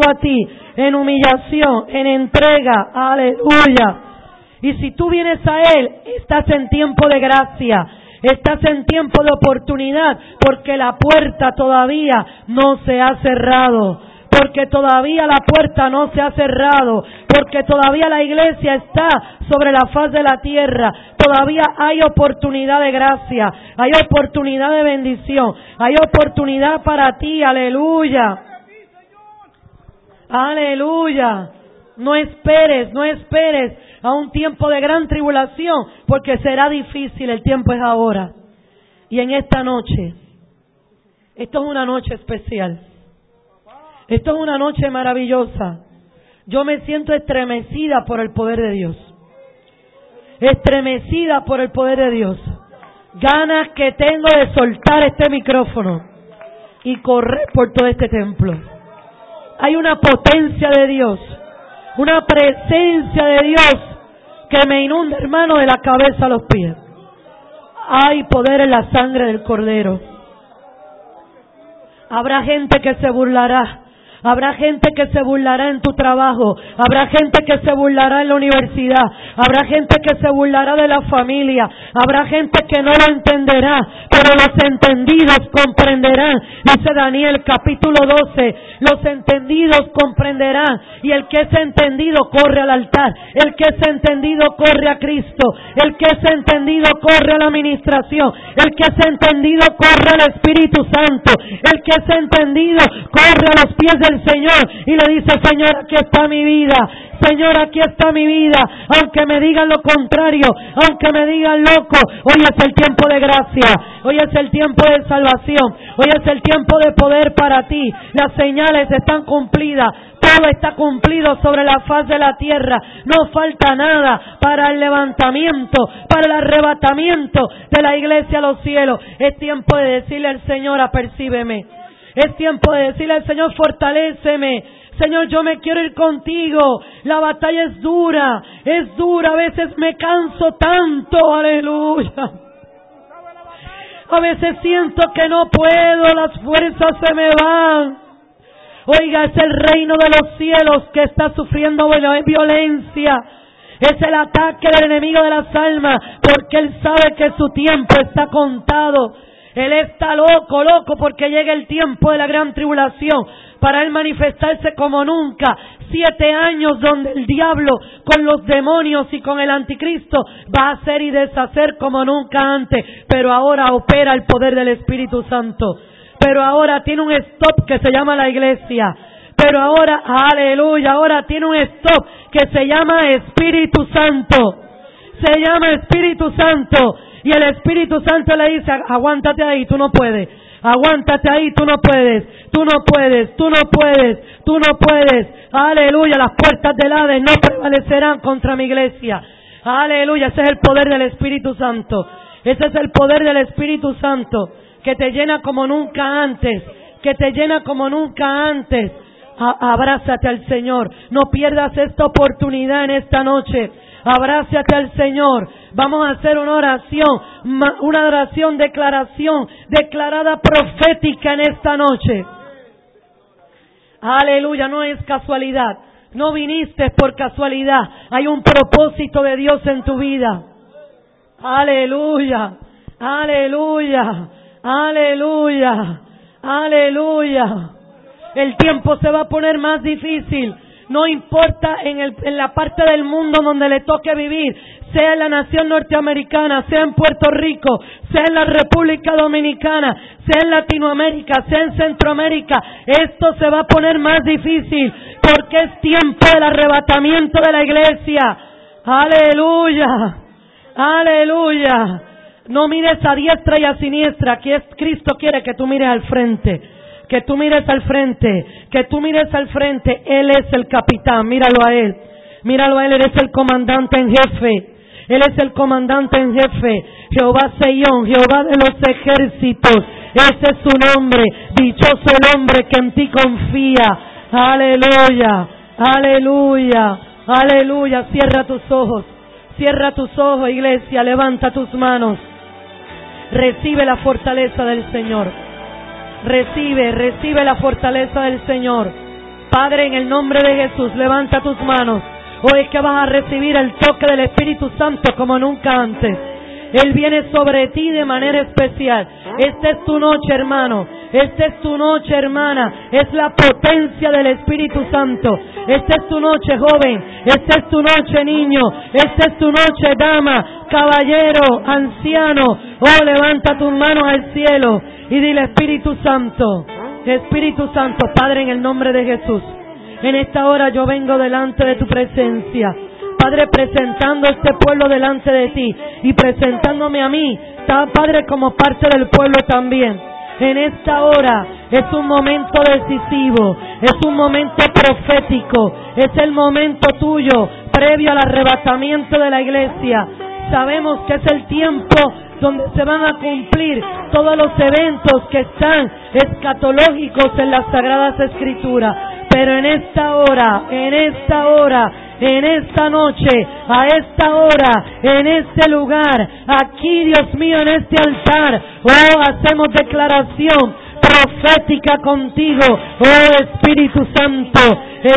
en humillación, en entrega, aleluya. Y si tú vienes a Él, estás en tiempo de gracia, estás en tiempo de oportunidad, porque la puerta todavía no se ha cerrado. Porque todavía la puerta no se ha cerrado, porque todavía la iglesia está sobre la faz de la tierra, todavía hay oportunidad de gracia, hay oportunidad de bendición, hay oportunidad para ti, aleluya, aleluya. No esperes a un tiempo de gran tribulación, porque será difícil, el tiempo es ahora. Y en esta noche, esto es una noche especial. Esto es una noche maravillosa. Yo me siento estremecida por el poder de Dios. Estremecida por el poder de Dios. Ganas que tengo de soltar este micrófono y correr por todo este templo. Hay una potencia de Dios, una presencia de Dios que me inunda, hermano, de la cabeza a los pies. Hay poder en la sangre del Cordero. Habrá gente que se burlará. Habrá gente que se burlará en tu trabajo, habrá gente que se burlará en la universidad, habrá gente que se burlará de la familia, habrá gente que no lo entenderá, pero los entendidos comprenderán. Dice Daniel capítulo 12, los entendidos comprenderán, y el que es entendido corre al altar, el que es entendido corre a Cristo, el que es entendido corre a la administración, el que es entendido corre al Espíritu Santo, el que es entendido corre a los pies de al Señor y le dice: Señor, aquí está mi vida. Señor, aquí está mi vida. Aunque me digan lo contrario, aunque me digan loco, hoy es el tiempo de gracia, hoy es el tiempo de salvación, hoy es el tiempo de poder para ti. Las señales están cumplidas, todo está cumplido sobre la faz de la tierra. No falta nada para el levantamiento, para el arrebatamiento de la iglesia a los cielos. Es tiempo de decirle al Señor: apercíbeme. Es tiempo de decirle al Señor: fortaléceme. Señor, yo me quiero ir contigo. La batalla es dura, a veces me canso tanto, aleluya. A veces siento que no puedo, las fuerzas se me van. Oiga, es el reino de los cielos que está sufriendo violencia. Es el ataque del enemigo de las almas, porque él sabe que su tiempo está contado. Él está loco porque llega el tiempo de la gran tribulación, para él manifestarse como nunca. 7 años donde el diablo con los demonios y con el anticristo va a hacer y deshacer como nunca antes. Pero ahora opera el poder del Espíritu Santo. Pero ahora tiene un stop que se llama la iglesia. Pero ahora, aleluya, ahora tiene un stop que se llama Espíritu Santo. Se llama Espíritu Santo. Y el Espíritu Santo le dice: aguántate ahí, tú no puedes. Aguántate ahí, tú no puedes. Tú no puedes, tú no puedes, tú no puedes. Aleluya, las puertas del Hades no prevalecerán contra mi iglesia. Aleluya, ese es el poder del Espíritu Santo. Ese es el poder del Espíritu Santo, que te llena como nunca antes. Que te llena como nunca antes. Abrázate al Señor. No pierdas esta oportunidad en esta noche. Abrázate al Señor. Vamos a hacer una oración, declarada profética en esta noche. Aleluya, no es casualidad. No viniste por casualidad. Hay un propósito de Dios en tu vida. Aleluya, aleluya, aleluya, aleluya. El tiempo se va a poner más difícil. No importa en la parte del mundo donde le toque vivir, sea en la nación norteamericana, sea en Puerto Rico, sea en la República Dominicana, sea en Latinoamérica, sea en Centroamérica, esto se va a poner más difícil porque es tiempo del arrebatamiento de la iglesia. Aleluya, aleluya. No mires a diestra y a siniestra, que Cristo quiere que tú mires al frente. Que tú mires al frente, que tú mires al frente. Él es el capitán, míralo a Él. Míralo a Él, Él es el comandante en jefe. Él es el comandante en jefe. Jehová Seión, Jehová de los ejércitos. Ese es su nombre. Dichoso el hombre que en ti confía. Aleluya, aleluya, aleluya. Cierra tus ojos, iglesia. Levanta tus manos. Recibe la fortaleza del Señor. Recibe la fortaleza del Señor. Padre, en el nombre de Jesús, levanta tus manos. Hoy es que vas a recibir el toque del Espíritu Santo como nunca antes. Él viene sobre ti de manera especial. Esta es tu noche, hermano. Esta es tu noche, hermana. Es la potencia del Espíritu Santo. Esta es tu noche, joven. Esta es tu noche, niño. Esta es tu noche, dama, caballero, anciano. Oh, levanta tus manos al cielo y dile: Espíritu Santo, Padre, en el nombre de Jesús, en esta hora yo vengo delante de tu presencia. Padre, presentando a este pueblo delante de ti y presentándome a mí, Padre, como parte del pueblo también. En esta hora es un momento decisivo, es un momento profético, es el momento tuyo previo al arrebatamiento de la iglesia. Sabemos que es el tiempo donde se van a cumplir todos los eventos que están escatológicos en las Sagradas Escrituras. Pero en esta hora, en esta noche, a esta hora, en este lugar, aquí, Dios mío, en este altar, hacemos declaración profética contigo, Espíritu Santo,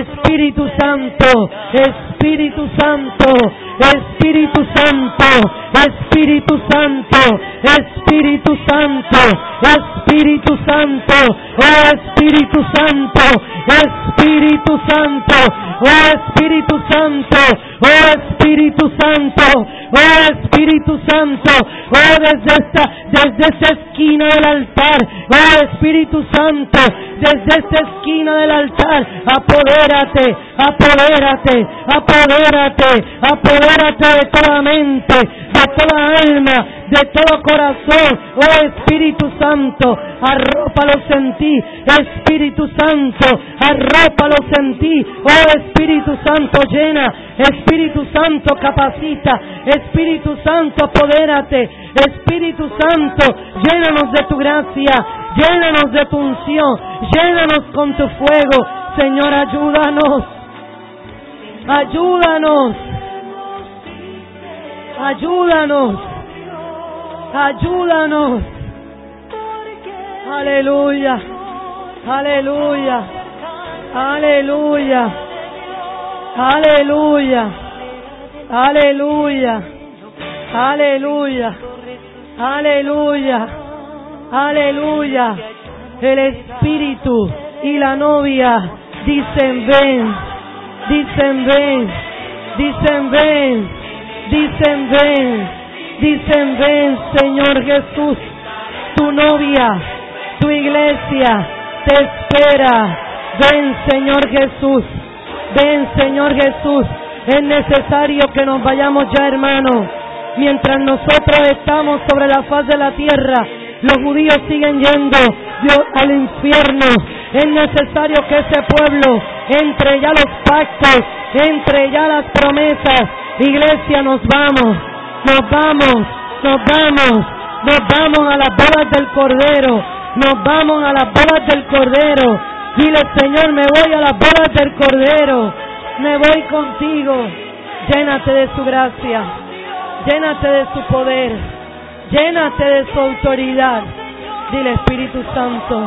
Espíritu Santo, Espíritu Santo, Espíritu Santo, Espíritu Santo, Espíritu Santo, Espíritu Santo, oh Espíritu Santo, Espíritu Santo, oh Espíritu Santo, oh Espíritu Santo, oh Espíritu Santo, oh desde esta esquina del altar, oh Espíritu Santo, desde esta esquina del altar, apodérate, apodérate, apodérate, apodérate de toda mente, de toda alma, de todo corazón, oh Espíritu Santo, arrópalos en ti, Espíritu Santo, arrópalos en ti, oh Espíritu Santo, llena, Espíritu Santo, capacita, Espíritu Santo, apodérate, Espíritu Santo, llénanos de tu gracia, llénanos de tu unción, llénanos con tu fuego, Señor, ayúdanos, ayúdanos, ayúdanos, ayúdanos, aleluya, aleluya, aleluya, aleluya, aleluya, aleluya, aleluya, aleluya. El Espíritu y la novia dicen ven, dicen ven, dicen ven, dicen ven, dicen ven, Señor Jesús, tu novia, tu iglesia te espera. Ven, Señor Jesús, ven, Señor Jesús. Es necesario que nos vayamos ya, hermanos. Mientras nosotros estamos sobre la faz de la tierra, los judíos siguen yendo al infierno. Es necesario que ese pueblo entre ya los pactos, entre ya las promesas. Iglesia, nos vamos, nos vamos, nos vamos, nos vamos a las bodas del Cordero, nos vamos a las bodas del Cordero. Dile, Señor, me voy a las bodas del Cordero, me voy contigo. Llénate de su gracia, llénate de su poder, llénate de su autoridad. Dile, Espíritu Santo,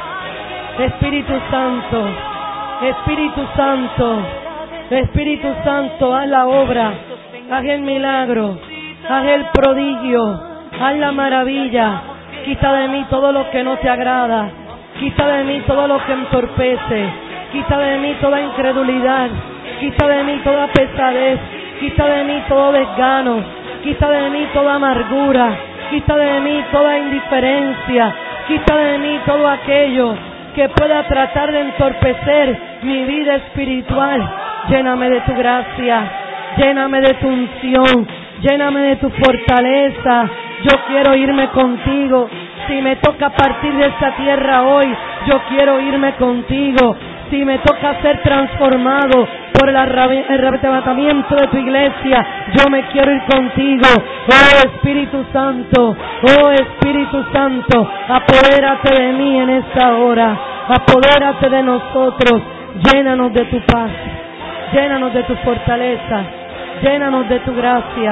Espíritu Santo, Espíritu Santo, Espíritu Santo, haz la obra, haz el milagro, haz el prodigio, haz la maravilla. Quita de mí todo lo que no te agrada, quita de mí todo lo que entorpece, quita de mí toda incredulidad, quita de mí toda pesadez, quita de mí todo desgano, quita de mí toda amargura, quita de mí toda indiferencia, quita de mí todo aquello que pueda tratar de entorpecer mi vida espiritual. Lléname de tu gracia, lléname de tu unción, lléname de tu fortaleza. Yo quiero irme contigo. Si me toca partir de esta tierra hoy, yo quiero irme contigo. Si me toca ser transformado por el arrebatamiento de tu iglesia, yo me quiero ir contigo. Oh Espíritu Santo, oh Espíritu Santo, apodérate de mí en esta hora, apodérate de nosotros, llénanos de tu paz, llénanos de tu fortaleza, llénanos de tu gracia.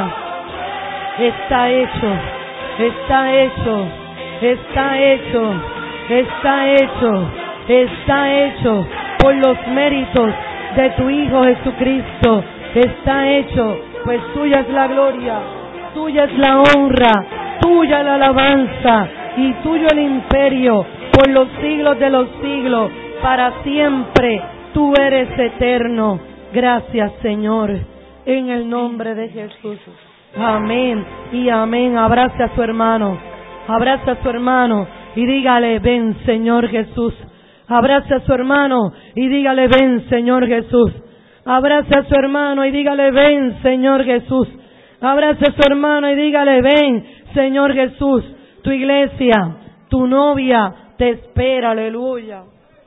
Está hecho, está hecho, está hecho, está hecho, está hecho por los méritos de tu Hijo Jesucristo. Está hecho, pues tuya es la gloria, tuya es la honra, tuya la alabanza y tuyo el imperio por los siglos de los siglos, para siempre. Tú eres eterno. Gracias, Señor, en el nombre de Jesús. Amén y amén. Abrace a su hermano, abrace a su hermano y dígale, ven, Señor Jesús. Abrace a su hermano y dígale, ven, Señor Jesús. Abrace a su hermano y dígale, ven, Señor Jesús. Abrace a su hermano y dígale, ven, Señor Jesús. Tu iglesia, tu novia te espera. Aleluya.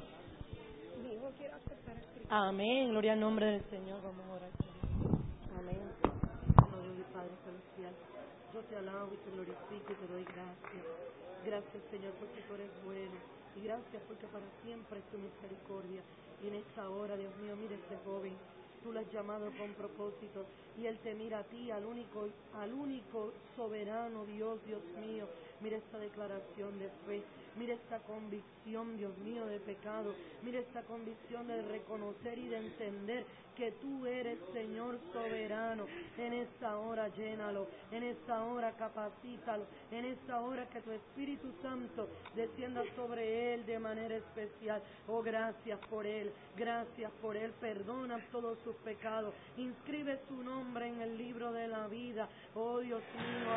Amén. Gloria al nombre del Señor. Vamos a orar. Amén. Gloria al Padre celestial. Yo te alabo y te glorifico y te doy gracias. Gracias, Señor, porque tú eres bueno. Y gracias porque para siempre es tu misericordia. Y en esta hora, Dios mío, mira este joven. Tú lo has llamado con propósito. Y él te mira a ti, al único soberano Dios, Dios mío. Mira esta declaración de fe. Mira esta convicción, Dios mío, de pecado. Mira esta convicción de reconocer y de entender que tú eres Señor soberano. En esta hora llénalo, en esta hora capacítalo, en esta hora que tu Espíritu Santo descienda sobre él de manera especial. Oh, gracias por él, perdona todos sus pecados, inscribe su nombre en el libro de la vida. Oh, Dios mío,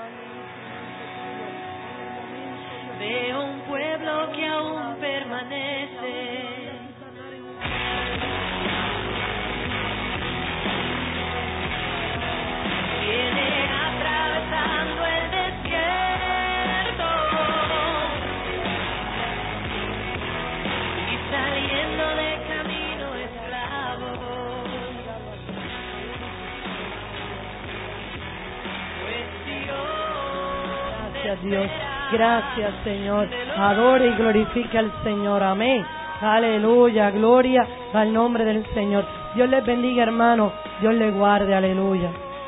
veo un pueblo que aún permanece. Viene atravesando el desierto y saliendo de camino esclavo. Gracias, Dios. Gracias, Señor. Adore y glorifique al Señor. Amén. Aleluya. Gloria al nombre del Señor. Dios les bendiga, hermano. Dios les guarde. Aleluya.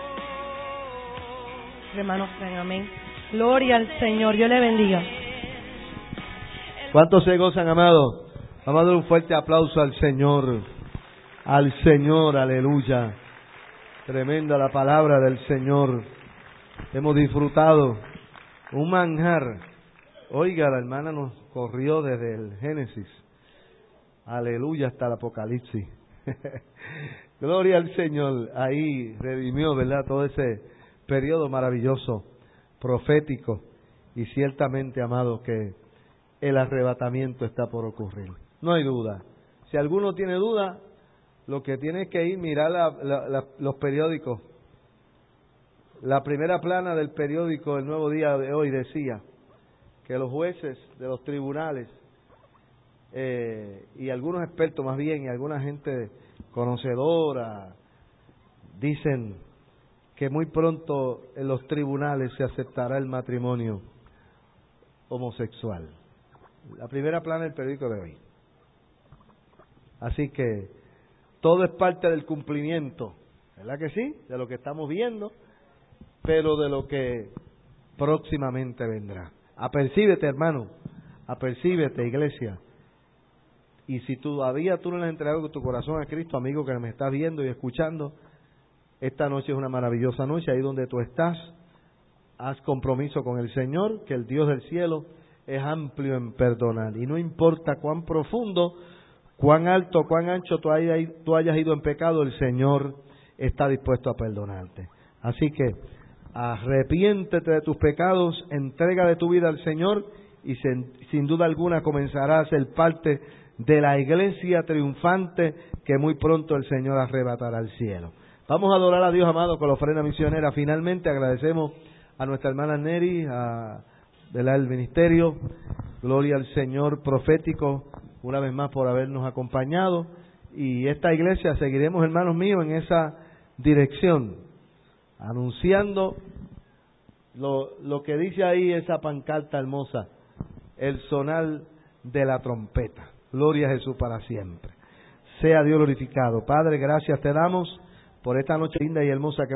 Hermanos, amén. Gloria al Señor. Dios les bendiga. ¿Cuántos se gozan, amado? Vamos a dar un fuerte aplauso al Señor. Al Señor. Aleluya. Tremenda la palabra del Señor. Hemos disfrutado un manjar. Oiga, la hermana nos corrió desde el Génesis, aleluya, hasta el Apocalipsis. Gloria al Señor. Ahí redimió, ¿verdad?, todo ese periodo maravilloso, profético. Y ciertamente, amado, que el arrebatamiento está por ocurrir. No hay duda. Si alguno tiene duda, lo que tiene es que ir mirar los periódicos. La primera plana del periódico El Nuevo Día de hoy decía que los jueces de los tribunales y algunos expertos más bien y alguna gente conocedora dicen que muy pronto en los tribunales se aceptará el matrimonio homosexual. La primera plana del periódico de hoy. Así que todo es parte del cumplimiento, ¿verdad que sí? De lo que estamos viendo, pero de lo que próximamente vendrá. Apercíbete, hermano, apercíbete, iglesia. Y si todavía tú no le has entregado tu corazón a Cristo, amigo que me estás viendo y escuchando, esta noche es una maravillosa noche. Ahí donde tú estás, haz compromiso con el Señor, que el Dios del cielo es amplio en perdonar. Y no importa cuán profundo, cuán alto, cuán ancho tú hayas ido en pecado, el Señor está dispuesto a perdonarte. Así que arrepiéntete de tus pecados, entrega de tu vida al Señor y sin duda alguna comenzarás a ser parte de la iglesia triunfante que muy pronto el Señor arrebatará al cielo. Vamos a adorar a Dios, amado, con la ofrenda misionera. Finalmente agradecemos a nuestra hermana Neri, del ministerio. Gloria al Señor profético, una vez más por habernos acompañado. Y esta iglesia seguiremos, hermanos míos, en esa dirección, anunciando lo que dice ahí esa pancarta hermosa, el sonar de la trompeta. Gloria a Jesús para siempre. Sea Dios glorificado. Padre, gracias te damos por esta noche linda y hermosa que